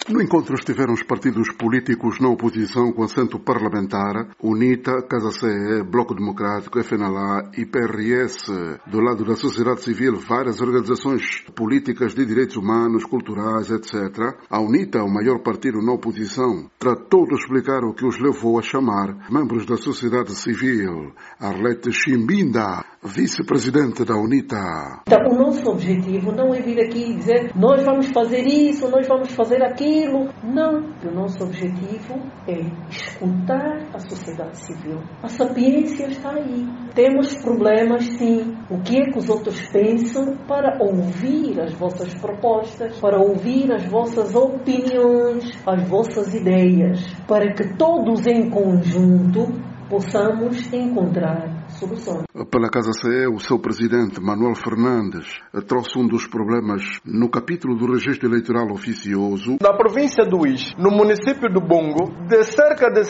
No encontro estiveram os partidos políticos na oposição com assento parlamentar, UNITA, Casa CE, Bloco Democrático, FNLA e PRS. Do lado da sociedade civil, várias organizações políticas de direitos humanos, culturais, etc. A UNITA, o maior partido na oposição, tratou de explicar o que os levou a chamar membros da sociedade civil. Arlete Chimbinda, vice-presidente da UNITA. Então, o nosso objetivo não é vir aqui e dizer nós vamos fazer isso, nós vamos fazer aquilo. Não. O nosso objetivo é escutar a sociedade civil. A sapiência está aí. Temos problemas, sim. O que é que os outros pensam para ouvir as vossas propostas, para ouvir as vossas opiniões, as vossas ideias, para que todos em conjunto possamos encontrar soluções. Pela Casa CE, o seu presidente, Manuel Fernandes, trouxe um dos problemas no capítulo do registro eleitoral oficioso. Na província do Ix, no município do Bongo, de cerca de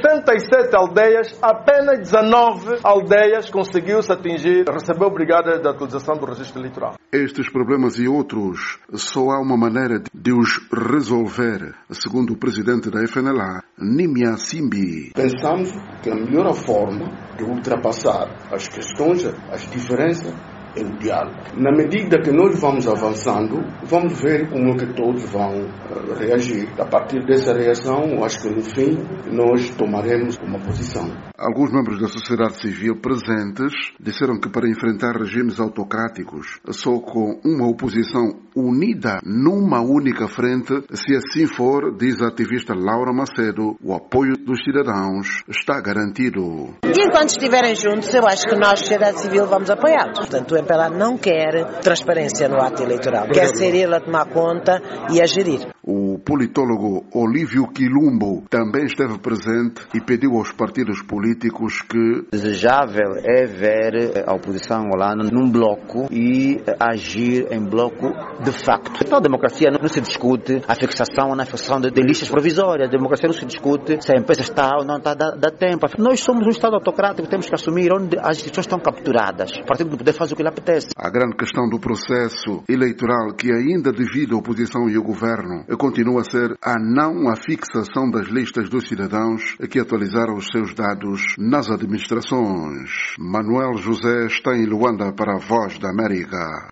67 aldeias, apenas 19 aldeias conseguiu-se receber obrigada da atualização do registro eleitoral. Estes problemas e outros, só há uma maneira de os resolver, segundo o presidente da FNLA, Nimia Simbi. Pensamos que a melhor forma de ultrapassar as questões, as diferenças, é o diálogo. Na medida que nós vamos avançando, vamos ver como é que todos vão reagir. A partir dessa reação, acho que no fim nós tomaremos uma posição. Alguns membros da sociedade civil presentes disseram que para enfrentar regimes autocráticos, só com uma oposição unida numa única frente, se assim for, diz a ativista Laura Macedo, o apoio dos cidadãos está garantido. E enquanto estiverem juntos, eu acho que nós, sociedade civil, vamos apoiá-los. Portanto, o MPLA não quer transparência no ato eleitoral. Quer ser ele a tomar conta e a gerir. O politólogo Olívio Quilumbo também esteve presente e pediu aos partidos políticos que desejável é ver a oposição angolana num bloco e agir em bloco de facto. Então, a democracia não se discute a fixação ou não fixação de listas provisórias. A democracia não se discute se a empresa está ou não está dá tempo. Nós somos um Estado autocrático, temos que assumir onde as instituições estão capturadas. O partido do poder faz o que lhe apetece. A grande questão do processo eleitoral que ainda divide a oposição e o governo continua a ser a não a fixação das listas dos cidadãos que atualizaram os seus dados nas administrações. Manuel José está em Luanda para a Voz da América.